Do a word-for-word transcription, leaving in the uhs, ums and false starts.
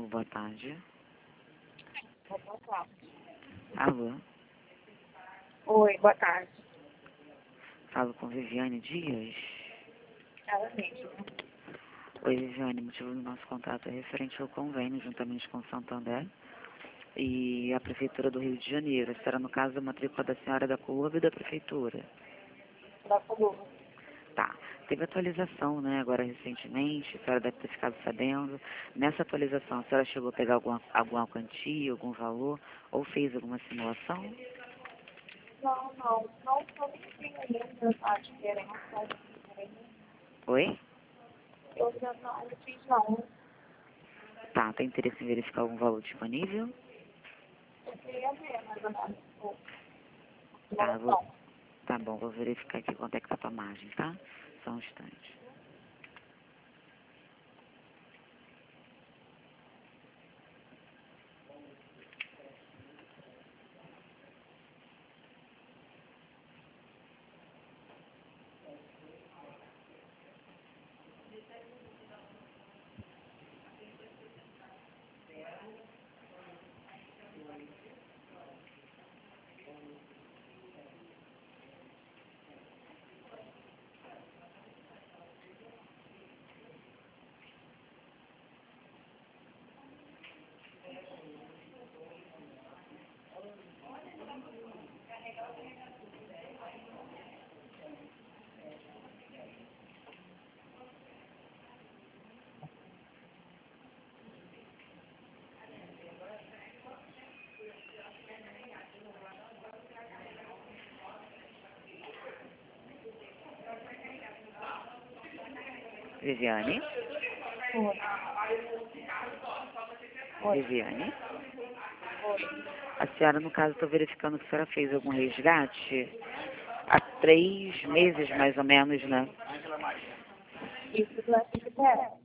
Alô, boa tarde. Boa tarde. Alô, Oi, boa tarde. falo com Viviane Dias. Ela mesma. Oi, Viviane, o motivo do nosso contato é referente ao convênio, juntamente com o Santander e a Prefeitura do Rio de Janeiro. Será, no caso, a matrícula da senhora da Courbe e da Prefeitura. Da Coluna. Tá. Teve atualização, né, agora recentemente, a senhora deve ter ficado sabendo. Nessa atualização, a senhora chegou a pegar alguma, alguma quantia, algum valor, ou fez alguma simulação? Não, não. Não estou nem ainda a diferença. Oi? Eu ainda não fiz, não. Tá, tem interesse em verificar algum valor disponível? Eu queria ver, mais ou menos, a Tá, vou, simulação. tá bom, vou verificar aqui quanto é que tá a tua margem, tá? Só um instante. Viviane? Oi. Oi. Viviane? Oi. A senhora, no caso, estou verificando que a senhora fez algum resgate há três meses, mais ou menos, né? Isso do F P S.